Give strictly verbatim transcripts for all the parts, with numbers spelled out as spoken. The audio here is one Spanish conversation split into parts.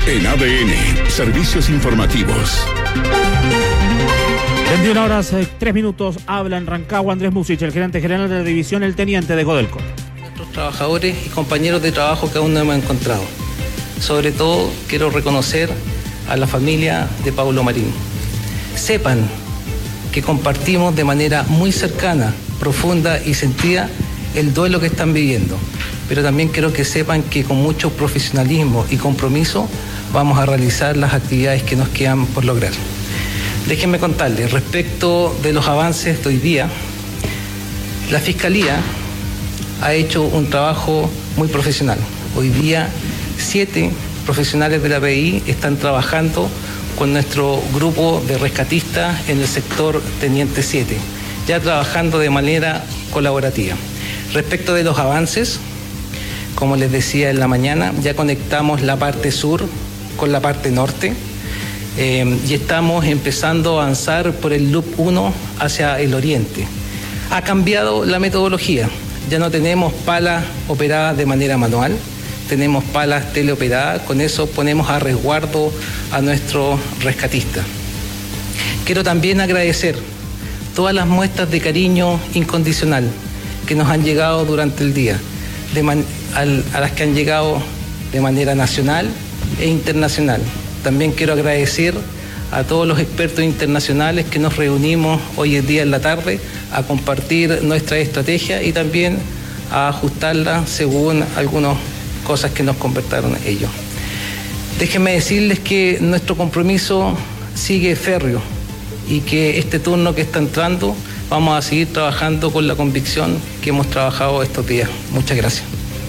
En A D N, Servicios Informativos. veintiuna horas, eh, tres minutos, habla en Rancagua Andrés Musich, el gerente general de la división El Teniente de Codelco. Nuestros trabajadores y compañeros de trabajo que aún no hemos encontrado. Sobre todo, quiero reconocer a la familia de Paulo Marín. Sepan que compartimos de manera muy cercana, profunda y sentida el duelo que están viviendo. Pero también quiero que sepan que con mucho profesionalismo y compromiso vamos a realizar las actividades que nos quedan por lograr. Déjenme contarles, respecto de los avances de hoy día, la Fiscalía ha hecho un trabajo muy profesional. Hoy día, siete profesionales de la P I están trabajando con nuestro grupo de rescatistas en el sector Teniente siete, ya trabajando de manera colaborativa. Respecto de los avances, como les decía en la mañana, ya conectamos la parte sur con la parte norte eh, y estamos empezando a avanzar por el loop uno hacia el oriente. Ha cambiado la metodología, ya no tenemos palas operadas de manera manual, tenemos palas teleoperadas, con eso ponemos a resguardo a nuestros rescatistas. Quiero también agradecer todas las muestras de cariño incondicional que nos han llegado durante el día, de man- al, a las que han llegado de manera nacional e internacional. También quiero agradecer a todos los expertos internacionales que nos reunimos hoy en día en la tarde a compartir nuestra estrategia y también a ajustarla según algunas cosas que nos comentaron ellos. Déjenme decirles que nuestro compromiso sigue férreo y que este turno que está entrando vamos a seguir trabajando con la convicción que hemos trabajado estos días. Muchas gracias.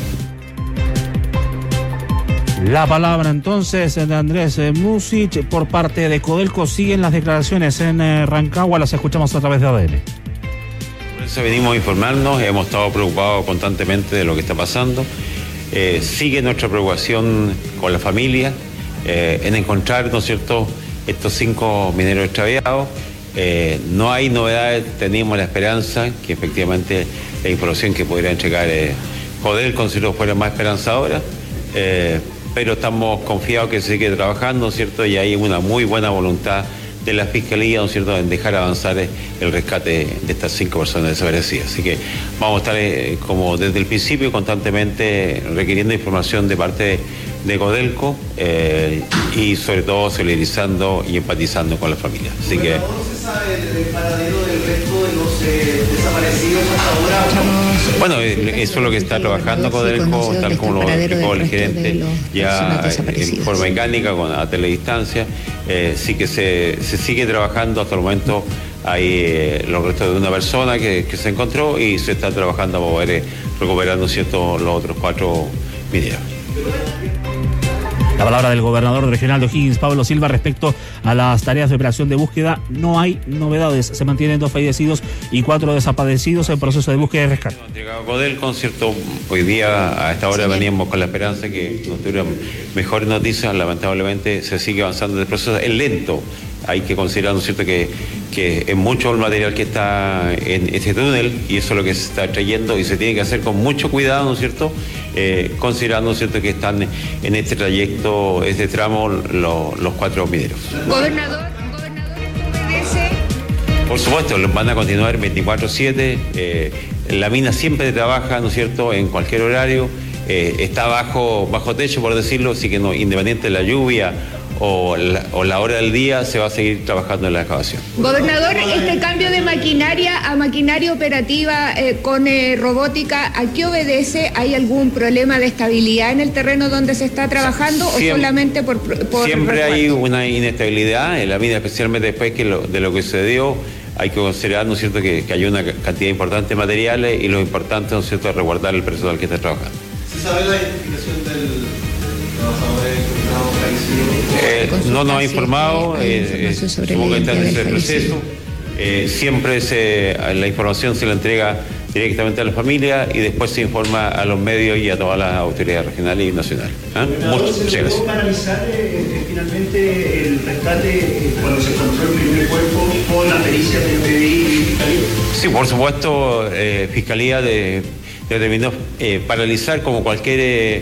La palabra entonces de Andrés Musich por parte de Codelco. Siguen las declaraciones en eh, Rancagua, las escuchamos a través de A D N. Por eso venimos a informarnos, hemos estado preocupados constantemente de lo que está pasando. Eh, sigue nuestra preocupación con la familia eh, en encontrar, ¿no es cierto?, estos cinco mineros extraviados. Eh, no hay novedades, teníamos la esperanza que efectivamente la información que pudiera entregar eh, Codelco, ¿no es cierto?, fuera más esperanzadora. Eh, pero estamos confiados que se sigue trabajando, ¿no es cierto?, y hay una muy buena voluntad de la Fiscalía, ¿no es cierto?, en dejar avanzar el rescate de estas cinco personas desaparecidas. Así que vamos a estar, eh, como desde el principio, constantemente requiriendo información de parte de, de Codelco eh, y sobre todo solidarizando y empatizando con la familia. Así que... ¿No se sabe el paradero del resto de los eh, desaparecidos hasta ahora? Bueno, eso es lo que está trabajando Codelco, tal como lo explicó el gerente, ya en forma mecánica, con a teledistancia. Eh, sí que se, se sigue trabajando hasta el momento. Hay eh, los restos de una persona que, que se encontró y se está trabajando para poder eh, recuperar, ¿no es cierto?, los otros cuatro mineros. La palabra del gobernador regional de O'Higgins, Pablo Silva, respecto a las tareas de operación de búsqueda. No hay novedades, se mantienen dos fallecidos y cuatro desaparecidos en proceso de búsqueda y rescate. Hemos entregado Codelco, ¿cierto? Hoy día a esta hora veníamos con la esperanza que nos tuvieran mejores noticias. Lamentablemente se sigue avanzando el proceso, es lento. Hay que considerar, ¿no es cierto?, que, que es mucho el material que está en este túnel y eso es lo que se está trayendo y se tiene que hacer con mucho cuidado, ¿no es cierto?, eh, considerando, ¿no es cierto?, que están en este trayecto, este tramo, lo, los cuatro mineros. Gobernador, gobernador, ¿esto obedece? Por supuesto, van a continuar veinticuatro siete, eh, la mina siempre trabaja, ¿no es cierto?, en cualquier horario, eh, está bajo, bajo techo, por decirlo, así que no, independiente de la lluvia O la, o la hora del día, se va a seguir trabajando en la excavación. Gobernador, este cambio de maquinaria a maquinaria operativa eh, con eh, robótica, ¿a qué obedece? ¿Hay algún problema de estabilidad en el terreno donde se está trabajando siempre, o solamente por, por Siempre resguardo? Hay una inestabilidad en la mina, especialmente después que lo, de lo que sucedió. Hay que considerar, ¿no es cierto?, que, que hay una cantidad importante de materiales y lo importante, ¿no es cierto?, es resguardar el personal que está trabajando. ¿Se sabe la identificación del trabajador encontrado fallecido? Eh, no nos ha informado, eh, eh, supongo que está en ese proceso. Eh, siempre se, la información se la entrega directamente a la familia y después se informa a los medios y a todas las autoridades regionales y nacionales. ¿Ah? Muchas ¿Se gracias. pudo canalizar eh, finalmente el rescate eh, cuando se encontró el primer cuerpo con la pericia del P D I y Fiscalía? Sí, por supuesto, eh, Fiscalía de, determinó eh, paralizar como cualquier... Eh,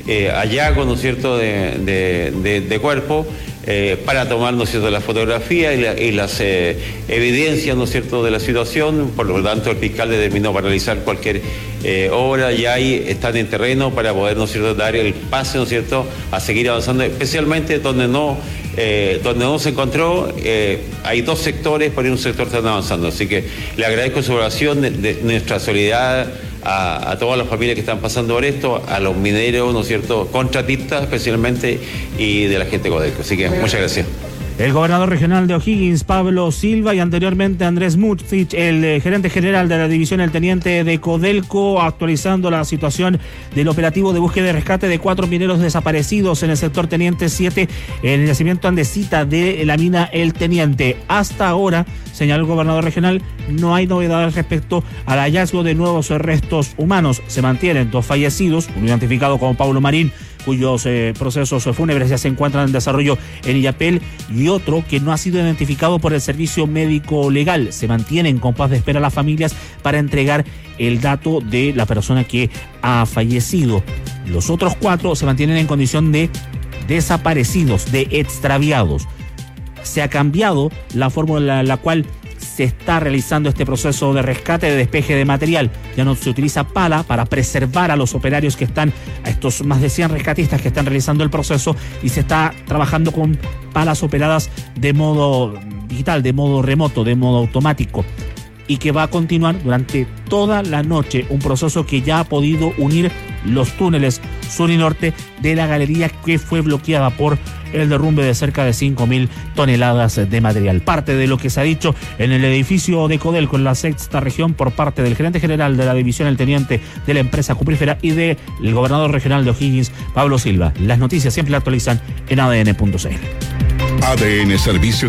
eh, hallazgos, ¿no es cierto?, de, de, de, de cuerpo, eh, para tomar, ¿no es cierto?, la fotografía y, la, y las eh, evidencias, ¿no es cierto?, de la situación. Por lo tanto, el fiscal determinó paralizar cualquier eh, obra, y ahí están en terreno para poder, ¿no es cierto?, dar el pase, ¿no es cierto?, a seguir avanzando, especialmente donde no, eh, donde no se encontró. Eh, hay dos sectores, por ahí un sector están avanzando. Así que le agradezco su oración, de, de nuestra solidaridad A, a todas las familias que están pasando por esto, a los mineros, ¿no es cierto?, contratistas especialmente, y de la gente de Codelco. Así que muchas gracias. El gobernador regional de O'Higgins, Pablo Silva, y anteriormente Andrés Mutzich, el eh, gerente general de la división, el teniente de Codelco, actualizando la situación del operativo de búsqueda y rescate de cuatro mineros desaparecidos en el sector Teniente siete, en el yacimiento andesita de la mina El Teniente. Hasta ahora, señaló el gobernador regional, no hay novedades respecto al hallazgo de nuevos restos humanos. Se mantienen dos fallecidos, uno identificado como Paulo Marín, cuyos eh, procesos fúnebres ya se encuentran en desarrollo en Illapel, y otro que no ha sido identificado por el servicio médico legal. Se mantiene en compás de espera a las familias para entregar el dato de la persona que ha fallecido. Los otros cuatro se mantienen en condición de desaparecidos, de extraviados. Se ha cambiado la fórmula en la cual se está realizando este proceso de rescate, de despeje de material. Ya no se utiliza pala para preservar a los operarios que están, a estos más de cien rescatistas que están realizando el proceso, y se está trabajando con palas operadas de modo digital, de modo remoto, de modo automático, y que va a continuar durante toda la noche, un proceso que ya ha podido unir los túneles sur y norte de la galería que fue bloqueada por el derrumbe de cerca de cinco mil toneladas de material. Parte de lo que se ha dicho en el edificio de Codelco, en la sexta región, por parte del gerente general de la división, el teniente de la empresa cuprífera, y del gobernador regional de O'Higgins, Pablo Silva. Las noticias siempre la actualizan en A D N punto C L. A D N Servicios